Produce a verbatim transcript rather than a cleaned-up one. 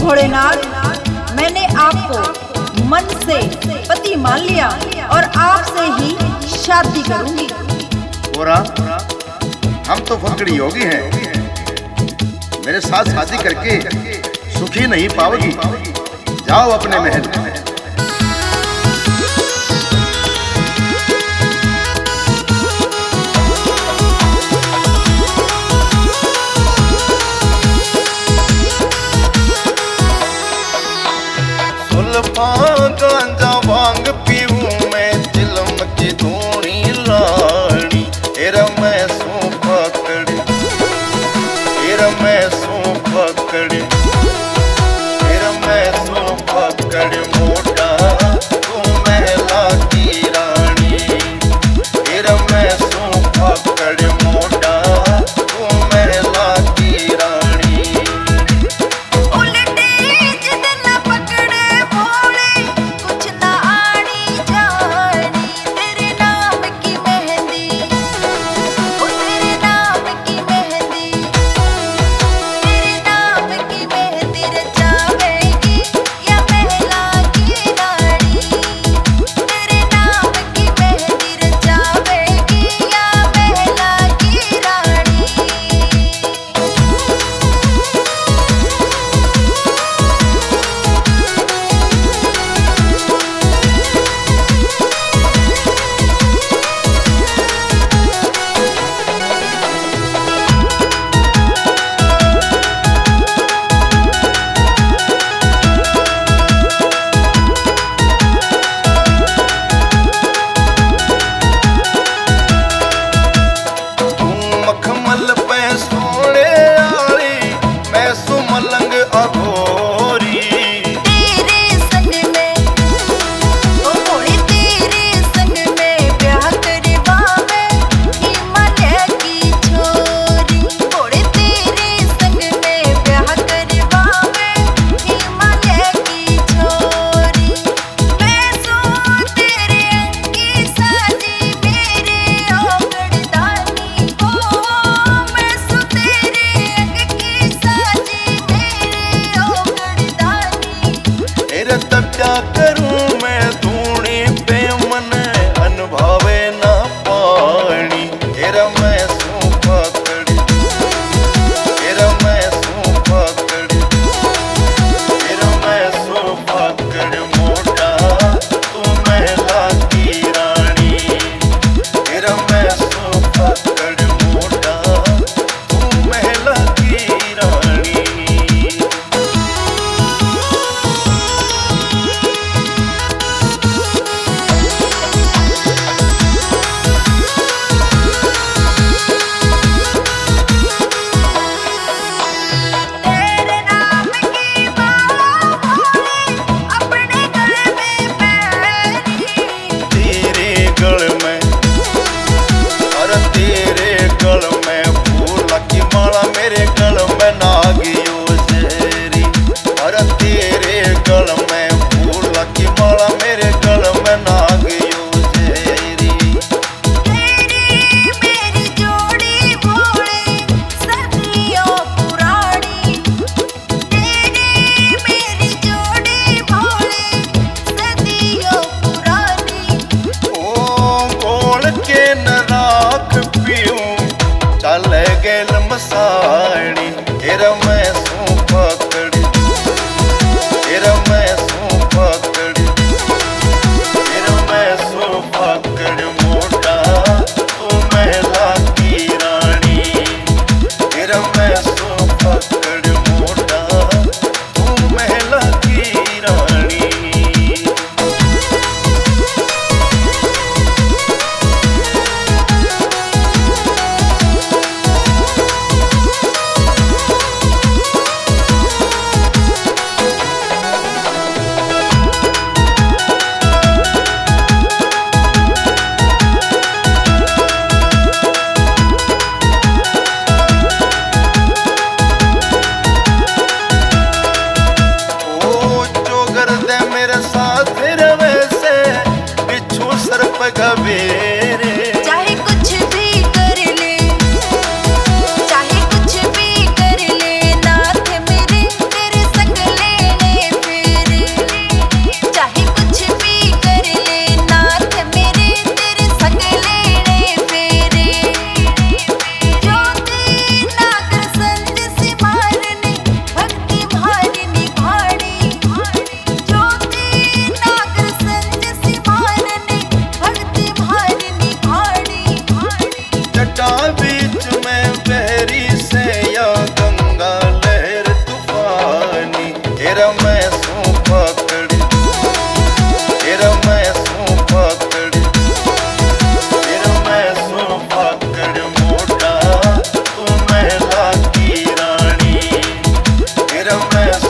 भोलेनाथ, मैंने आपको मन से पति मान लिया और आपसे ही शादी करूंगी। गोरा, हम तो फकड़ी योगी हैं, मेरे साथ शादी करके सुखी नहीं पाओगी। जाओ अपने महल में। गांजा भांग पीऊं मैं, चिलम की धूनी लाड़ी, एरा मैं सू पकड़े, एरा मैं सू पकड़े, एरा मैं सू पकड़े मोटा तू महला की रानी, एरा मैं सू पकड़े मोटा तू महला की रानी। क्या करूं मैं धूनी पे मन अनुभवे ना पानी, एरा मैं सू पकड़ी, एरा मैं सू पकड़ी, एरा मैं सू पकड़ी मोटा तू महला की रानी, एरा मैं सू पकड़ी मोटा तू महला की रानी। मेरे गल में नागियो शेरी, अरे तेरे गल में फूल की माला, मेरे गल में नागियो शेरी। तेरी मेरी जोड़ी भोले सदियों पुरानी, तेरी मेरी जोड़ी भोले सदियों पुरानी। ओ गोल के न राख पीऊं चल गेल मसाणी, एरा मैं सू पकड़ी, एरा मैं सू पकड़ी, एरा मैं सू पकड़ी मोटा तू महला की रानी, एरा मैं सू पकड़ी मोटा तू महला की रानी। में